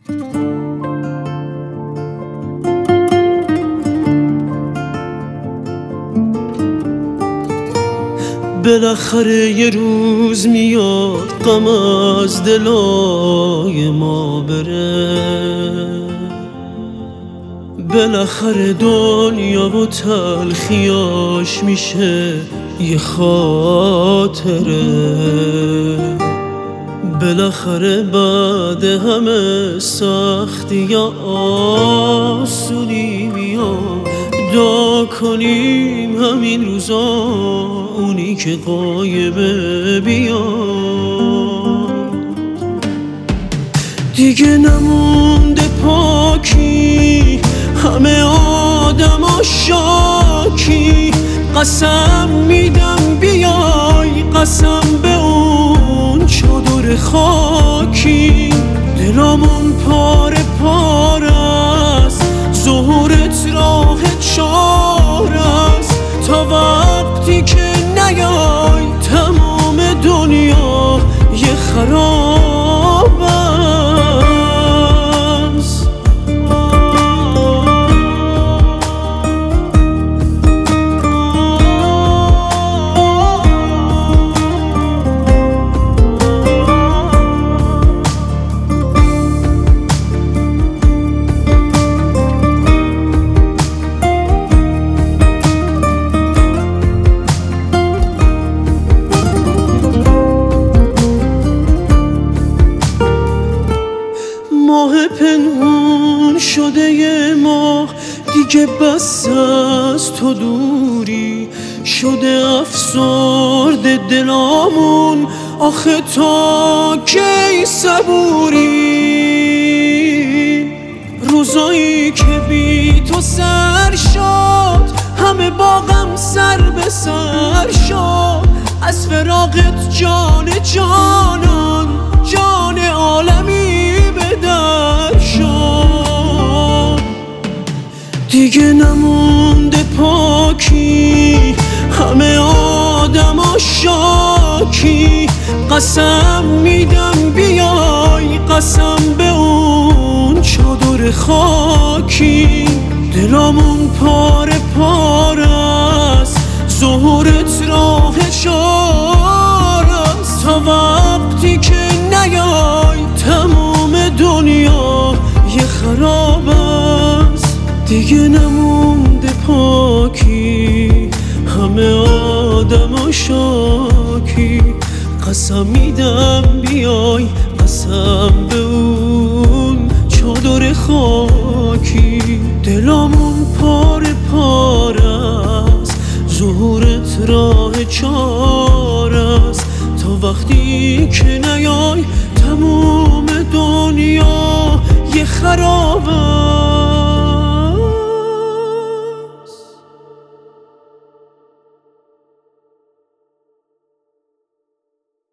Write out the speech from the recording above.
بالاخره یه روز میاد غم از دلای ما بره، بالاخره دنیا و تلخیاش میشه یه خاطره، بالاخره بعد همه سختی یا آسونی میاد. دعا کنیم همین روزا اونی که غایبه بیاد. دیگه نمونده پاکی، همه آدما شاکی. قسم میدم بیای، قسم به اون چادر خاکی. دلامون پاره پاره است، ظهورت راه چار است. تا وقتی که نیای تمام دنیا یه خراب است. ماه پنهون شده یه ماه دیگه، بس از تو دوری شده افسرده دلامون. آخه تا کی صبوری؟ روزایی که بی تو سر شد، همه باغم سر به سر شد. از فراقت جان جانان، جان عالمی به در شد. دیگه نمونده پاکی، همه آدما شاکی. قسم میدم بیای، قسم به اون چادر خاکی. دلامون پاره پاره است، ظهورت راه چار است. تا وقتی که نیای تمام دنیا یه خراب است. دیگه نمونده پاکی، همه آدما شاکی. قسم میدم بیای، قسم به اون چادر خاکی. دلامون پاره پاره است، ظهورت راه چار است. تا وقتی که نیای تمام دنیا یه خراب است.